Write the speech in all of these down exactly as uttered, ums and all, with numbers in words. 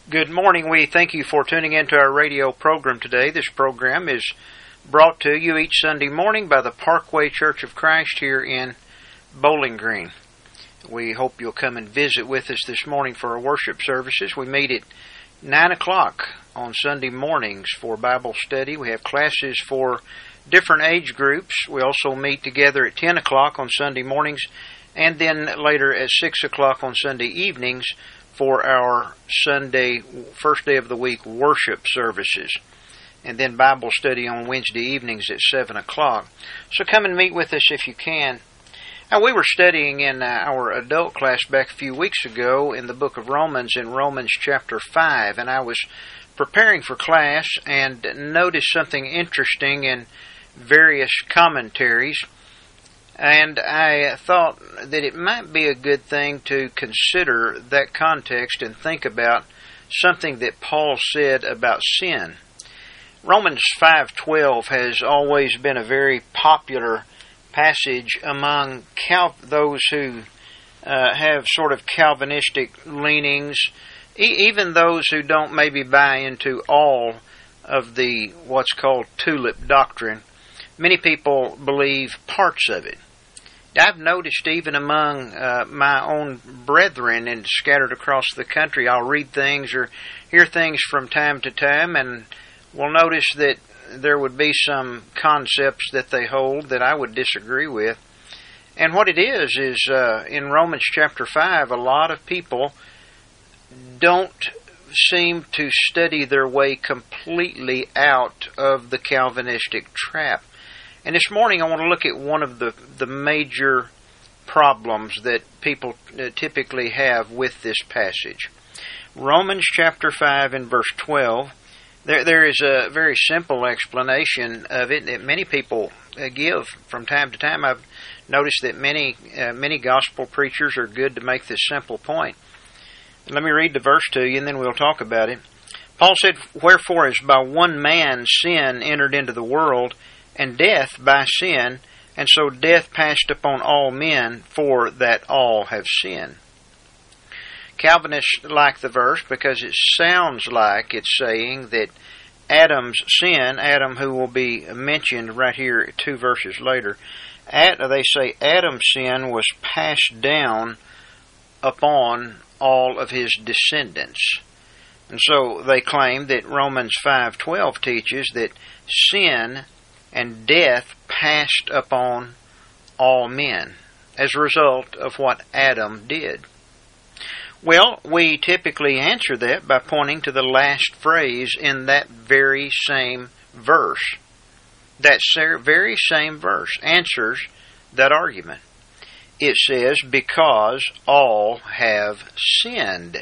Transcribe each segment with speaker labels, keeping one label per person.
Speaker 1: Good morning. We thank you for tuning into our radio program today. This program is brought to you each Sunday morning by the Parkway Church of Christ here in Bowling Green. We hope you'll come and visit with us this morning for our worship services. We meet at nine o'clock on Sunday mornings for Bible study. We have classes for different age groups. We also meet together at ten o'clock on Sunday mornings, and then later at six o'clock on Sunday evenings for our Sunday, first day of the week, worship services. And then Bible study on Wednesday evenings at seven o'clock. So come and meet with us if you can. Now, we were studying in uh, our adult class back a few weeks ago in the book of Romans, in Romans chapter five, and I was preparing for class and noticed something interesting in various commentaries. And I thought that it might be a good thing to consider that context and think about something that Paul said about sin. Romans five twelve has always been a very popular passage among Cal- those who uh, have sort of Calvinistic leanings, e- even those who don't maybe buy into all of the what's called tulip doctrine. Many people believe parts of it. I've noticed even among uh, my own brethren and scattered across the country, I'll read things or hear things from time to time, and will notice that there would be some concepts that they hold that I would disagree with. And what it is, is uh, in Romans chapter five, a lot of people don't seem to study their way completely out of the Calvinistic trap. And this morning I want to look at one of the, the major problems that people typically have with this passage. Romans chapter five and verse twelve, there, there is a very simple explanation of it that many people uh, give from time to time. I've noticed that many, uh, many gospel preachers are good to make this simple point. Let me read the verse to you and then we'll talk about it. Paul said, "Wherefore as by one man sin entered into the world, and death by sin, and so death passed upon all men, for that all have sinned." Calvinists like the verse because it sounds like it's saying that Adam's sin, Adam who will be mentioned right here two verses later, they say Adam's sin was passed down upon all of his descendants. And so they claim that Romans five twelve teaches that sin and death passed upon all men as a result of what Adam did. Well, we typically answer that by pointing to the last phrase in that very same verse. That very same verse answers that argument. It says, "Because all have sinned."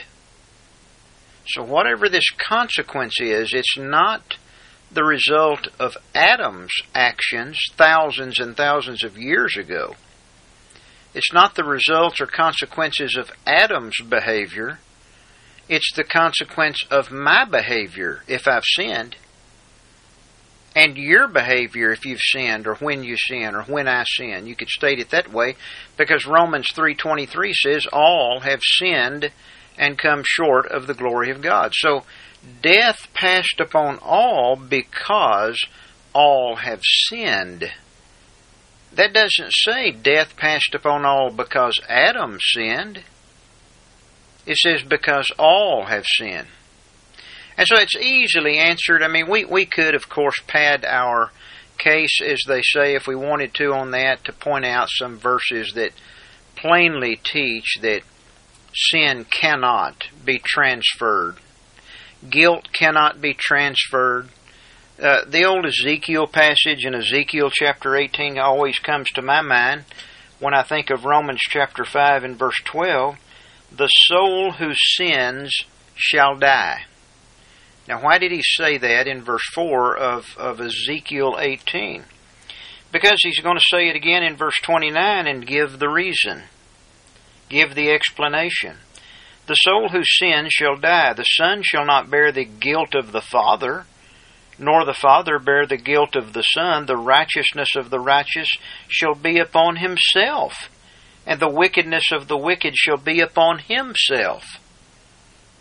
Speaker 1: So whatever this consequence is, it's not the result of Adam's actions thousands and thousands of years ago. It's not the results or consequences of Adam's behavior. It's the consequence of my behavior if I've sinned, and your behavior if you've sinned, or when you sin, or when I sin. You could state it that way because Romans three twenty-three says all have sinned and come short of the glory of God. So death passed upon all because all have sinned. That doesn't say death passed upon all because Adam sinned. It says because all have sinned. And so it's easily answered. I mean, we, we could, of course, pad our case, as they say, if we wanted to on that, to point out some verses that plainly teach that sin cannot be transferred. Guilt cannot be transferred. Uh, the old Ezekiel passage in Ezekiel chapter eighteen always comes to my mind when I think of Romans chapter five and verse twelve. The soul who sins shall die. Now, why did he say that in verse four of, of Ezekiel eighteen? Because he's going to say it again in verse twenty-nine and give the reason. Give the explanation. The soul who sins shall die. The son shall not bear the guilt of the father, nor the father bear the guilt of the son. The righteousness of the righteous shall be upon himself, and the wickedness of the wicked shall be upon himself.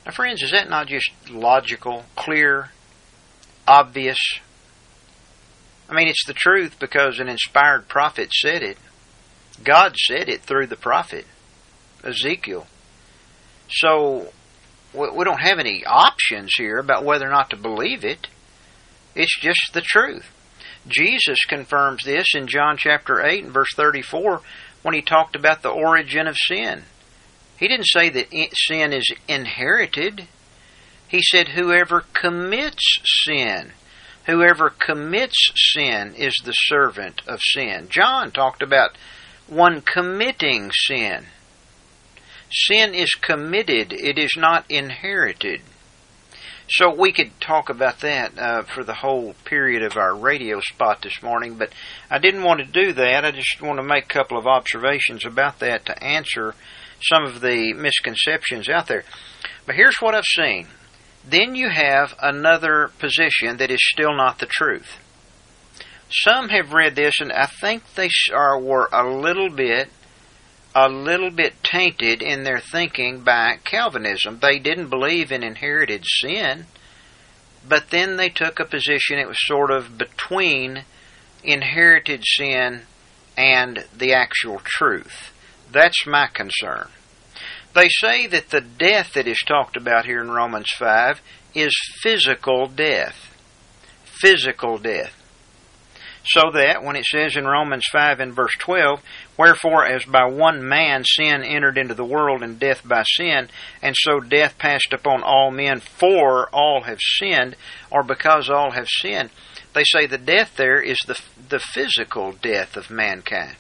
Speaker 1: Now, friends, is that not just logical, clear, obvious? I mean, it's the truth because an inspired prophet said it. God said it through the prophet, Ezekiel. So, we don't have any options here about whether or not to believe it. It's just the truth. Jesus confirms this in John chapter eight and verse thirty-four when he talked about the origin of sin. He didn't say that sin is inherited. He said whoever commits sin, whoever commits sin is the servant of sin. John talked about one committing sin. Sin is committed. It is not inherited. So we could talk about that uh, for the whole period of our radio spot this morning, but I didn't want to do that. I just want to make a couple of observations about that to answer some of the misconceptions out there. But here's what I've seen. Then you have another position that is still not the truth. Some have read this, and I think they are were a little bit a little bit tainted in their thinking by Calvinism. They didn't believe in inherited sin, but then they took a position, it was sort of between inherited sin and the actual truth. That's my concern. They say that the death that is talked about here in Romans five is physical death. Physical death. So that, when it says in Romans five and verse twelve, wherefore as by one man sin entered into the world, and death by sin, and so death passed upon all men, for all have sinned, or because all have sinned. They say the death there is the, the physical death of mankind.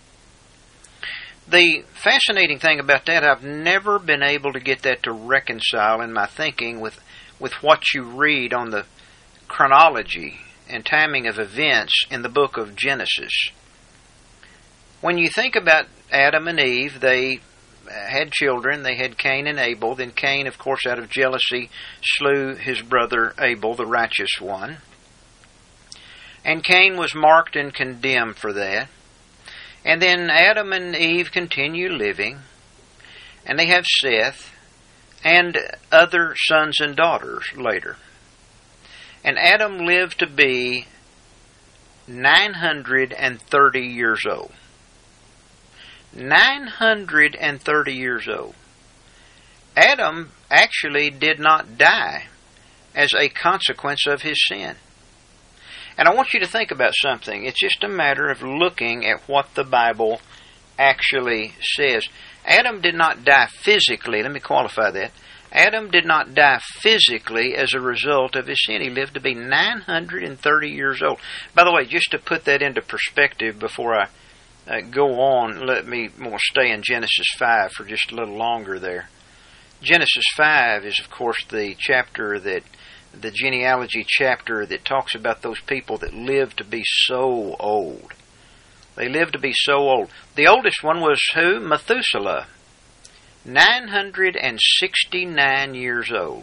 Speaker 1: The fascinating thing about that, I've never been able to get that to reconcile in my thinking with, with what you read on the chronology and timing of events in the book of Genesis. When you think about Adam and Eve, they had children. They had Cain and Abel. Then Cain, of course, out of jealousy, slew his brother Abel, the righteous one. And Cain was marked and condemned for that. And then Adam and Eve continue living, and they have Seth and other sons and daughters later. And Adam lived to be nine hundred thirty years old. nine hundred thirty years old. Adam actually did not die as a consequence of his sin. And I want you to think about something. It's just a matter of looking at what the Bible actually says. Adam did not die physically. Let me qualify that. Adam did not die physically as a result of his sin. He lived to be nine hundred thirty years old. By the way, just to put that into perspective before I uh, go on, let me more stay in Genesis five for just a little longer there. Genesis five is, of course, the chapter that, the genealogy chapter that talks about those people that lived to be so old. They lived to be so old. The oldest one was who? Methuselah. nine hundred sixty-nine years old.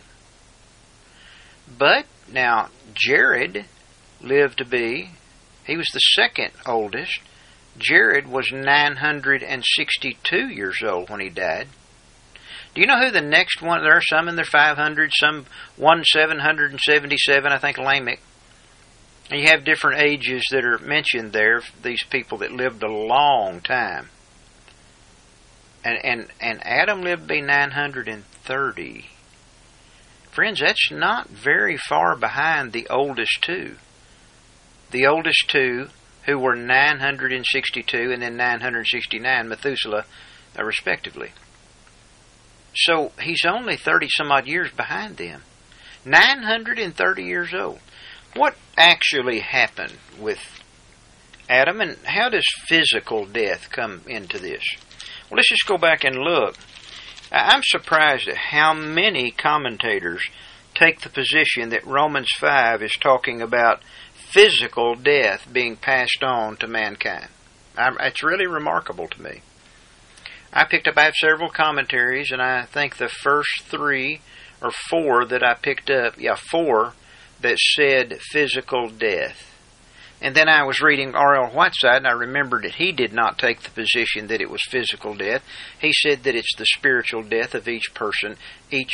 Speaker 1: But, now, Jared lived to be, he was the second oldest. Jared was nine hundred sixty-two years old when he died. Do you know who the next one? There are some in their five hundred, some one seven hundred seventy-seven, I think Lamech. And you have different ages that are mentioned there, these people that lived a long time. And, and, and Adam lived to be nine hundred thirty. Friends, that's not very far behind the oldest two. The oldest two, who were nine hundred sixty-two and then nine hundred sixty-nine, Methuselah, uh, respectively. So he's only thirty some odd years behind them. nine hundred thirty years old. What actually happened with Adam, and how does physical death come into this? Well, let's just go back and look. I'm surprised at how many commentators take the position that Romans five is talking about physical death being passed on to mankind. I'm, it's really remarkable to me. I picked up, I have several commentaries, and I think the first three or four that I picked up, yeah, four, that said physical death. And then I was reading R L Whiteside, and I remembered that he did not take the position that it was physical death. He said that it's the spiritual death of each person, each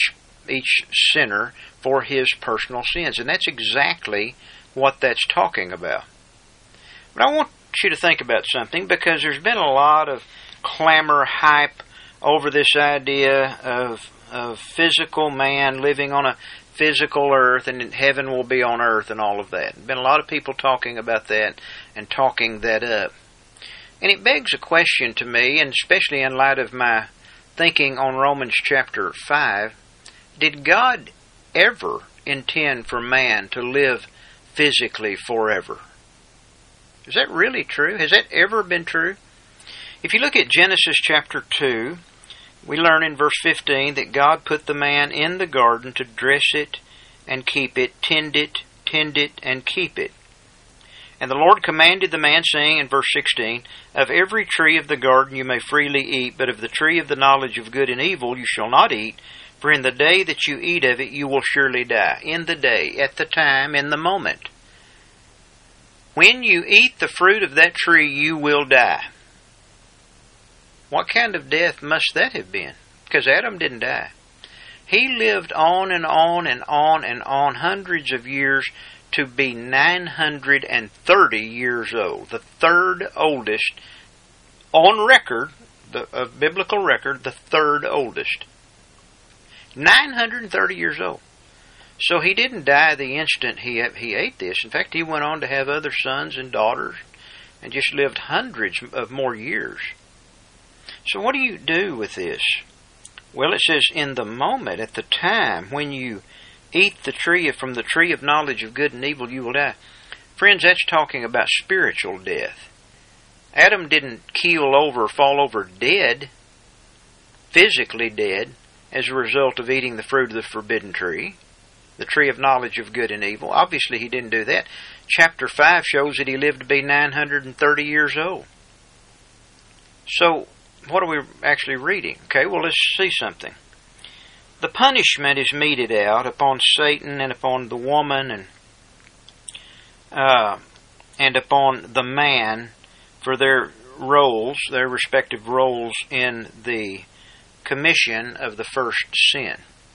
Speaker 1: each sinner for his personal sins. And that's exactly what that's talking about. But I want you to think about something, because there's been a lot of clamor, hype over this idea of, of physical man living on a physical earth, and heaven will be on earth, and all of that. There's been a lot of people talking about that and talking that up. And it begs a question to me, and especially in light of my thinking on Romans chapter five, did God ever intend for man to live physically forever? Is that really true? Has that ever been true? If you look at Genesis chapter two, we learn in verse fifteen that God put the man in the garden to dress it and keep it, tend it, tend it, and keep it. And the Lord commanded the man, saying in verse sixteen, Of every tree of the garden you may freely eat, but of the tree of the knowledge of good and evil you shall not eat, for in the day that you eat of it you will surely die. In the day, at the time, in the moment. When you eat the fruit of that tree, you will die. What kind of death must that have been? Because Adam didn't die. He lived on and on and on and on, hundreds of years, to be nine hundred thirty years old. The third oldest, on record, the of biblical record, the third oldest. nine hundred thirty years old. So he didn't die the instant he he ate this. In fact, he went on to have other sons and daughters and just lived hundreds of more years. So what do you do with this? Well, it says, in the moment, at the time, when you eat the tree from the tree of knowledge of good and evil, you will die. Friends, that's talking about spiritual death. Adam didn't keel over, fall over dead, physically dead, as a result of eating the fruit of the forbidden tree, the tree of knowledge of good and evil. Obviously, he didn't do that. Chapter five shows that he lived to be nine hundred thirty years old. So, what are we actually reading? Okay, well, let's see something. The punishment is meted out upon Satan and upon the woman and uh, and upon the man for their roles, their respective roles in the commission of the first sin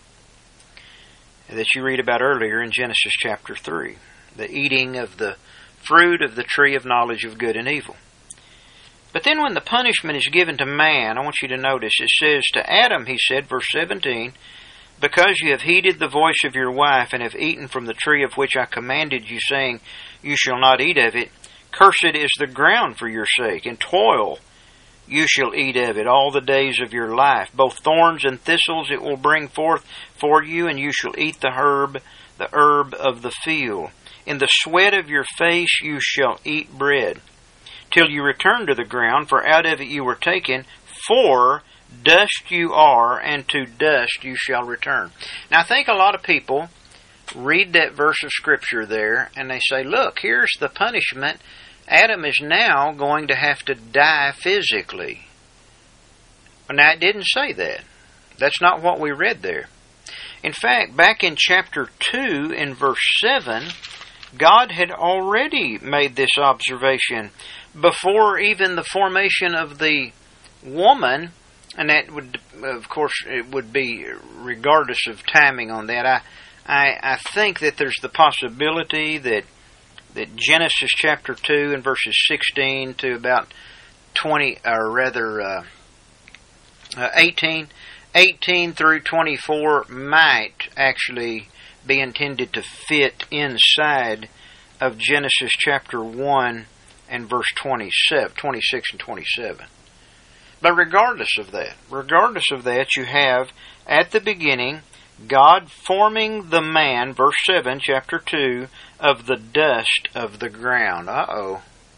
Speaker 1: that you read about earlier in Genesis chapter three, the eating of the fruit of the tree of knowledge of good and evil. But then when the punishment is given to man, I want you to notice, it says to Adam, he said, verse seventeen, Because you have heeded the voice of your wife, and have eaten from the tree of which I commanded you, saying, You shall not eat of it, cursed is the ground for your sake, and toil you shall eat of it all the days of your life. Both thorns and thistles it will bring forth for you, and you shall eat the herb, the herb of the field. In the sweat of your face you shall eat bread, till you return to the ground, for out of it you were taken, for dust you are, and to dust you shall return. Now I think a lot of people read that verse of Scripture there, and they say, look, here's the punishment. Adam is now going to have to die physically. Now, it didn't say that. That's not what we read there. In fact, back in chapter two, in verse seven, God had already made this observation before even the formation of the woman, and that would, of course, it would be regardless of timing on that. I, I, I think that there's the possibility that that Genesis chapter two and verses sixteen to about twenty, or rather uh, uh, eighteen, eighteen through twenty-four might actually be intended to fit inside of Genesis chapter one and verse twenty-seven, twenty-six and twenty-seven. But regardless of that, regardless of that, you have at the beginning God forming the man, verse seven, chapter two, of the dust of the ground. Uh-oh.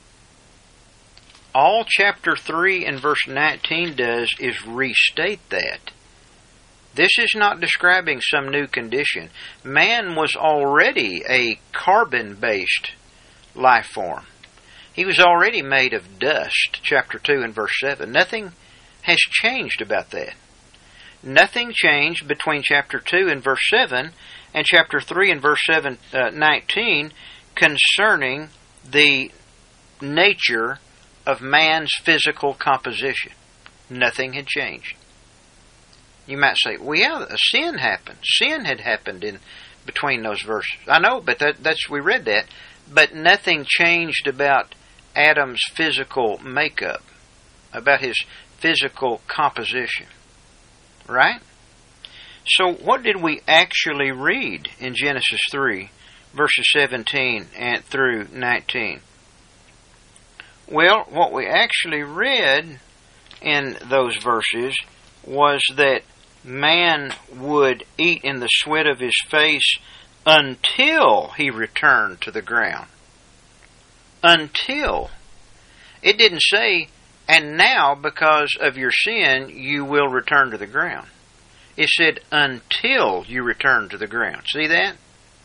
Speaker 1: All chapter three and verse nineteen does is restate that. This is not describing some new condition. Man was already a carbon-based life form. He was already made of dust, chapter two and verse seven. Nothing has changed about that. Nothing changed between chapter two and verse seven and chapter three and verse seven, uh, nineteen concerning the nature of man's physical composition. Nothing had changed. You might say, well, yeah, a sin happened. Sin had happened in between those verses. I know, but that, that's we read that. But nothing changed about Adam's physical makeup, about his physical composition. Right? So what did we actually read in Genesis three, verses seventeen and through nineteen? Well, what we actually read in those verses was that man would eat in the sweat of his face until he returned to the ground. Until. It didn't say, and now because of your sin, you will return to the ground. It said, until you return to the ground. See that?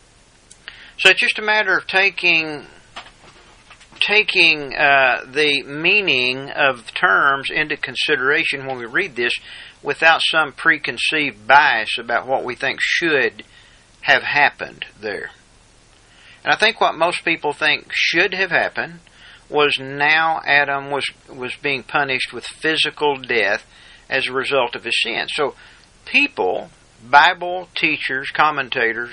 Speaker 1: So it's just a matter of taking taking uh, the meaning of terms into consideration when we read this without some preconceived bias about what we think should have happened there. And I think what most people think should have happened was now Adam was, was being punished with physical death as a result of his sin. So people, Bible teachers, commentators,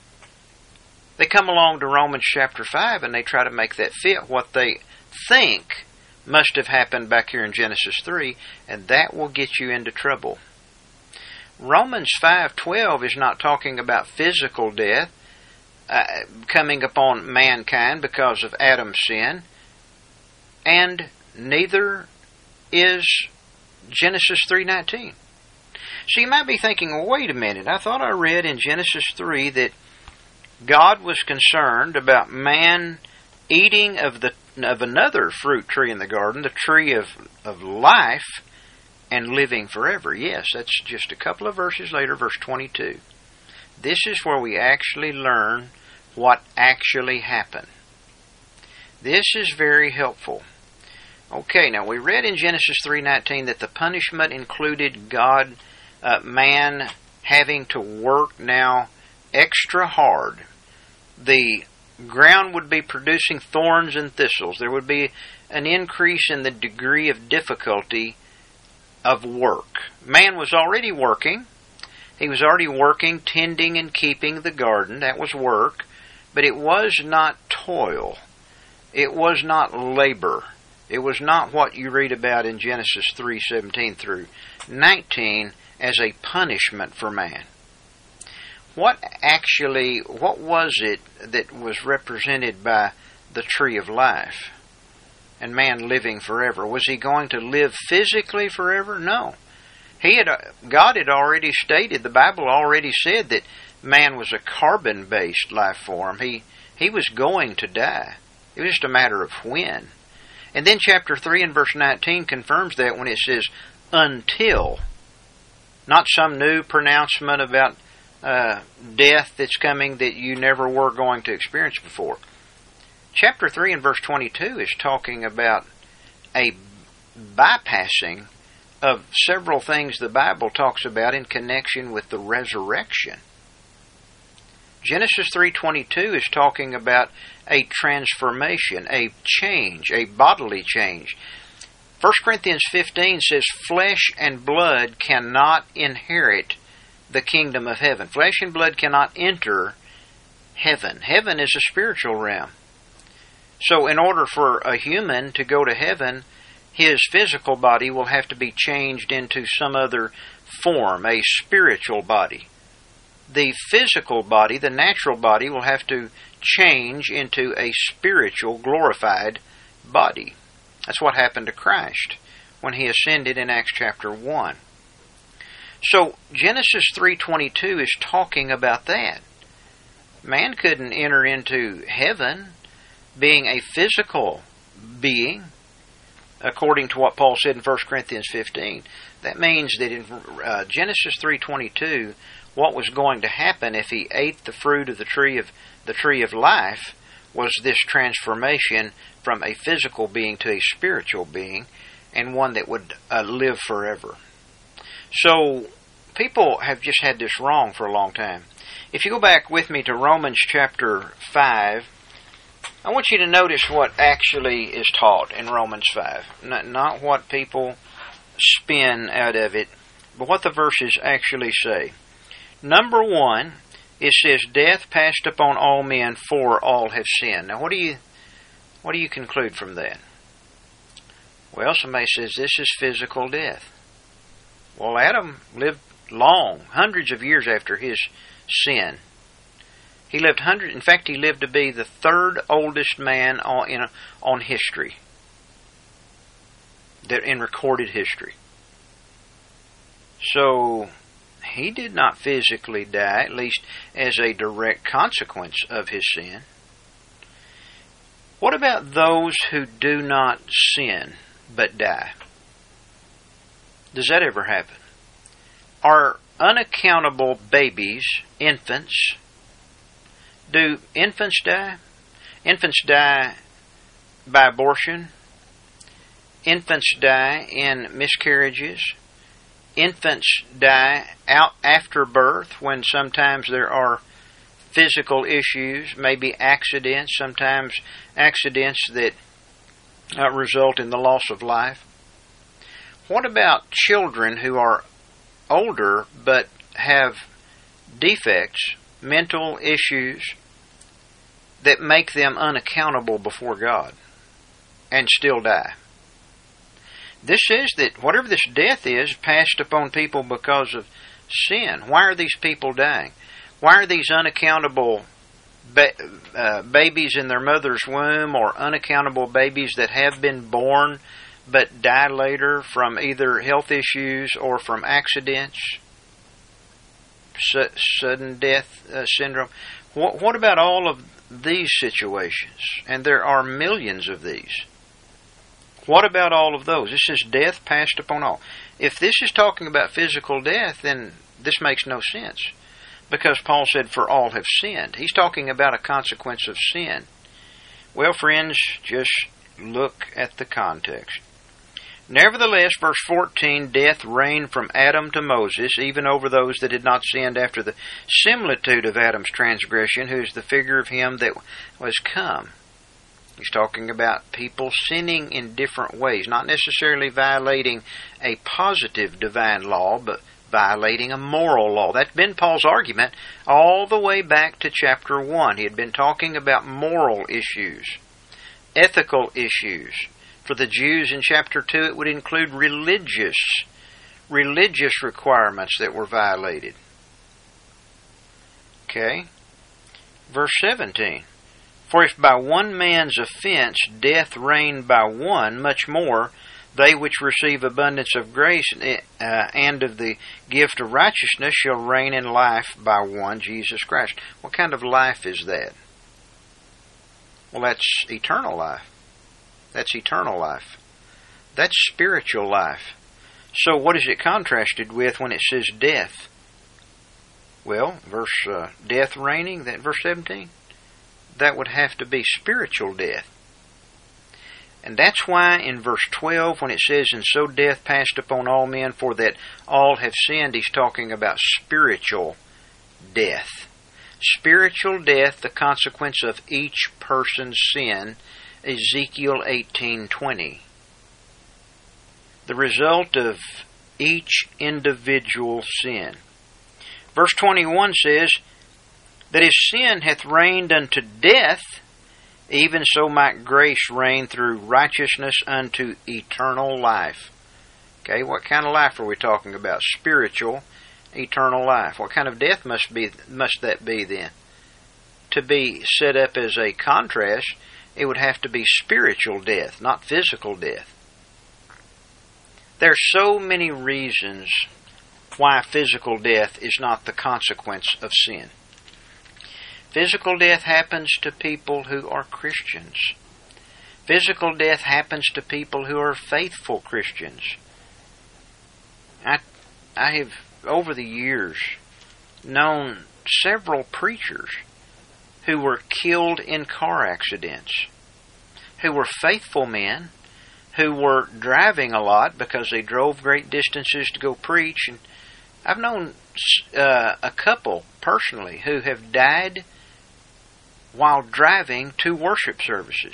Speaker 1: they come along to Romans chapter five and they try to make that fit what they think must have happened back here in Genesis three, and that will get you into trouble. Romans five twelve is not talking about physical death uh, coming upon mankind because of Adam's sin, and neither is Genesis three nineteen. So you might be thinking, well, wait a minute, I thought I read in Genesis three that God was concerned about man eating of the of another fruit tree in the garden, the tree of, of life, and living forever. Yes, that's just a couple of verses later, verse twenty-two. This is where we actually learn what actually happened. This is very helpful. Okay, now we read in Genesis three nineteen that the punishment included God, uh, man having to work now extra hard. The ground would be producing thorns and thistles. There would be an increase in the degree of difficulty of work. Man was already working. He was already working, tending and keeping the garden. That was work. But it was not toil. It was not labor. It was not what you read about in Genesis three seventeen through nineteen as a punishment for man. What actually, what was it that was represented by the tree of life and man living forever? Was he going to live physically forever? No. He had, God had already stated, the Bible already said that man was a carbon-based life form. He, he was going to die. It was just a matter of when. And then chapter three and verse nineteen confirms that when it says, until. Not some new pronouncement about Uh, death that's coming that you never were going to experience before. Chapter three and verse twenty-two is talking about a bypassing of several things the Bible talks about in connection with the resurrection. Genesis three twenty-two is talking about a transformation, a change, a bodily change. First Corinthians fifteen says, flesh and blood cannot inherit the kingdom of heaven. Flesh and blood cannot enter heaven. Heaven is a spiritual realm. So in order for a human to go to heaven, his physical body will have to be changed into some other form, a spiritual body. The physical body, the natural body, will have to change into a spiritual, glorified body. That's what happened to Christ when he ascended in Acts chapter one. So Genesis three twenty-two is talking about that. Man couldn't enter into heaven being a physical being, according to what Paul said in First Corinthians fifteen. That means that in uh, Genesis three twenty-two, what was going to happen if he ate the fruit of the tree of the tree of life was this transformation from a physical being to a spiritual being, and one that would uh, live forever. So, people have just had this wrong for a long time. If you go back with me to Romans chapter five, I want you to notice what actually is taught in Romans five. Not, not what people spin out of it, but what the verses actually say. Number one, it says, "Death passed upon all men, for all have sinned." Now, what do you what do you conclude from that? Well, somebody says this is physical death. Well, Adam lived long, hundreds of years after his sin. He lived hundred. In fact, he lived to be the third oldest man on in on history, that in recorded history. So he did not physically die, at least as a direct consequence of his sin. What about those who do not sin but die? Does that ever happen? Are unaccountable babies, infants, do infants die? Infants die by abortion. Infants die in miscarriages. Infants die out after birth, when sometimes there are physical issues, maybe accidents, sometimes accidents that uh, result in the loss of life. What about children who are older but have defects, mental issues that make them unaccountable before God and still die? This says that whatever this death is passed upon people because of sin. Why are these people dying? Why are these unaccountable ba- uh, babies in their mother's womb, or unaccountable babies that have been born but die later from either health issues or from accidents, su- sudden death uh, syndrome? What, what about all of these situations? And there are millions of these. What about all of those? This is death passed upon all. If this is talking about physical death, then this makes no sense, because Paul said, "For all have sinned." He's talking about a consequence of sin. Well, friends, just look at the context. "Nevertheless," verse fourteen, "death reigned from Adam to Moses, even over those that had not sinned after the similitude of Adam's transgression, who is the figure of him that was come." He's talking about people sinning in different ways, not necessarily violating a positive divine law, but violating a moral law. That's been Paul's argument all the way back to chapter one. He had been talking about moral issues, ethical issues. For the Jews in chapter two, it would include religious, religious requirements that were violated. Okay? Verse seventeen. "For if by one man's offense death reigned by one, much more they which receive abundance of grace uh, and of the gift of righteousness shall reign in life by one, Jesus Christ." What kind of life is that? Well, that's eternal life. That's eternal life. That's spiritual life. So what is it contrasted with when it says death? Well, verse uh, death reigning, that verse seventeen, that would have to be spiritual death. And that's why in verse twelve, when it says, "And so death passed upon all men, for that all have sinned," he's talking about spiritual death. Spiritual death, the consequence of each person's sin, Ezekiel eighteen twenty. The result of each individual sin. Verse twenty-one says, "That his sin hath reigned unto death, even so might grace reign through righteousness unto eternal life." Okay, what kind of life are we talking about? Spiritual, eternal life. What kind of death must be must that be then? To be set up as a contrast, it would have to be spiritual death, not physical death. There are so many reasons why physical death is not the consequence of sin. Physical death happens to people who are Christians. Physical death happens to people who are faithful Christians. I, I have, over the years, known several preachers who were killed in car accidents, who were faithful men, who were driving a lot because they drove great distances to go preach. And I've known uh, a couple personally who have died while driving to worship services.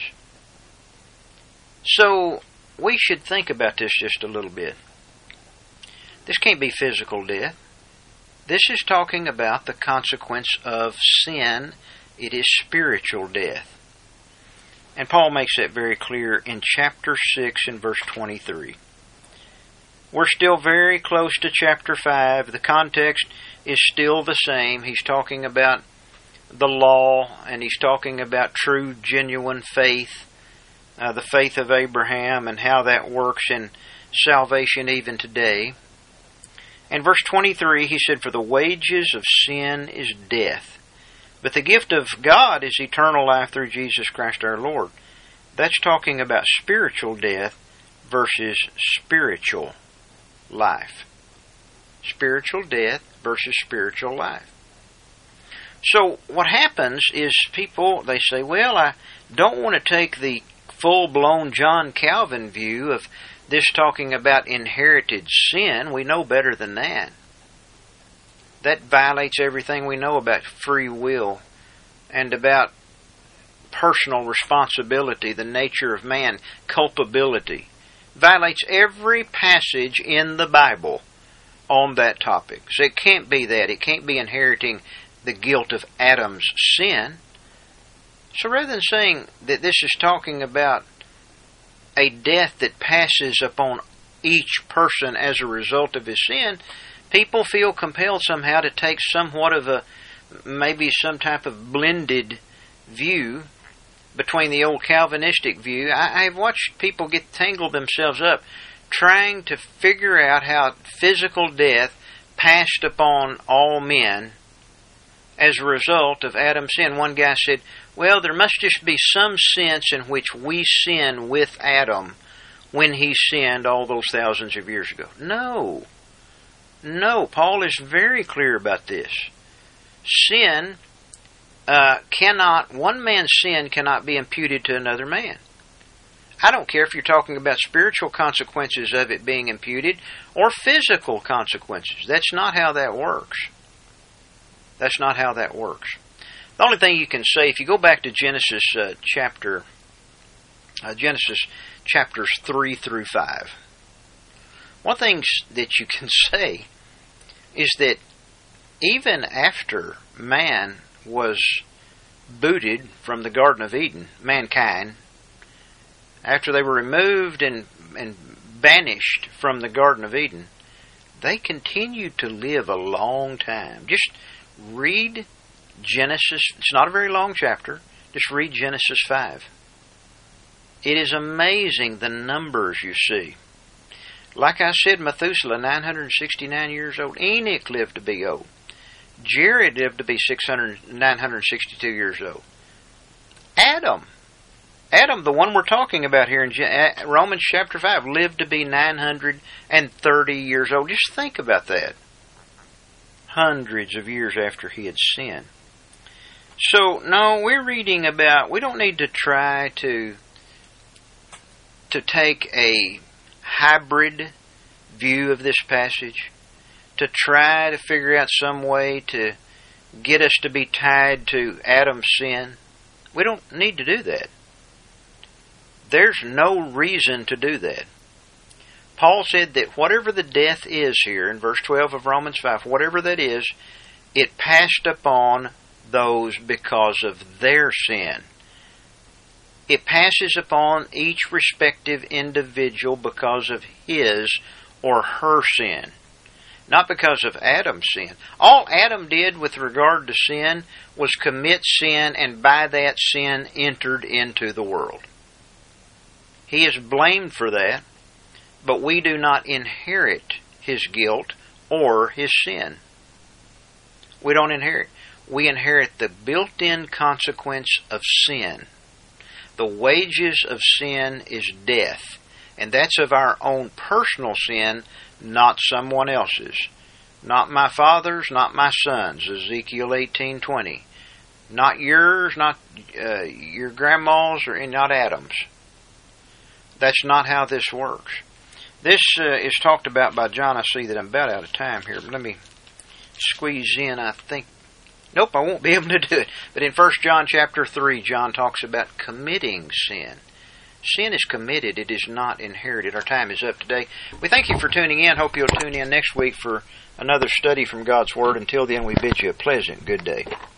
Speaker 1: So we should think about this just a little bit. This can't be physical death. This is talking about the consequence of sin. It is spiritual death. And Paul makes that very clear in chapter six and verse twenty-three. We're still very close to chapter five. The context is still the same. He's talking about the law, and he's talking about true, genuine faith, uh, the faith of Abraham, and how that works in salvation even today. In verse twenty-three, he said, "For the wages of sin is death, but the gift of God is eternal life through Jesus Christ our Lord." That's talking about spiritual death versus spiritual life. Spiritual death versus spiritual life. So what happens is people, they say, well, I don't want to take the full-blown John Calvin view of this talking about inherited sin. We know better than that. That violates everything we know about free will and about personal responsibility, the nature of man, culpability. Violates every passage in the Bible on that topic. So it can't be that. It can't be inheriting the guilt of Adam's sin. So rather than saying that this is talking about a death that passes upon each person as a result of his sin, people feel compelled somehow to take somewhat of a, maybe some type of blended view between the old Calvinistic view. I, I've watched people get tangled themselves up trying to figure out how physical death passed upon all men as a result of Adam's sin. One guy said, well, there must just be some sense in which we sin with Adam when he sinned all those thousands of years ago. No. No, Paul is very clear about this. Sin uh, cannot, one man's sin cannot be imputed to another man. I don't care if you're talking about spiritual consequences of it being imputed or physical consequences. That's not how that works. That's not how that works. The only thing you can say, if you go back to Genesis uh, chapter, uh, Genesis chapters three through five, one thing that you can say is that even after man was booted from the Garden of Eden, mankind, after they were removed and, and banished from the Garden of Eden, they continued to live a long time. Just read Genesis. It's not a very long chapter. Just read Genesis five. It is amazing the numbers you see. Like I said, Methuselah, nine hundred sixty-nine years old. Enoch lived to be old. Jared lived to be six hundred, nine hundred sixty-two years old. Adam, Adam, the one we're talking about here in Romans chapter five, lived to be nine hundred thirty years old. Just think about that. Hundreds of years after he had sinned. So, no, we're reading about, we don't need to try to to take a hybrid view of this passage, to try to figure out some way to get us to be tied to Adam's sin. We don't need to do that. There's no reason to do that. Paul said that whatever the death is here in verse twelve of Romans five, whatever that is, it passed upon those because of their sin. It passes upon each respective individual because of his or her sin, not because of Adam's sin. All Adam did with regard to sin was commit sin, and by that sin entered into the world. He is blamed for that, but we do not inherit his guilt or his sin. We don't inherit. We inherit the built-in consequence of sin. The wages of sin is death, and that's of our own personal sin, not someone else's. Not my father's, not my son's, Ezekiel eighteen twenty. Not yours, not uh, your grandma's, or not Adam's. That's not how this works. This uh, is talked about by John. I see that I'm about out of time here, but let me squeeze in, I think. Nope, I won't be able to do it. But in First John chapter three, John talks about committing sin. sin is committed. It is not inherited. Our time is up today. We thank you for tuning in. Hope you'll tune in next week for another study from God's Word. Until then, we bid you a pleasant good day.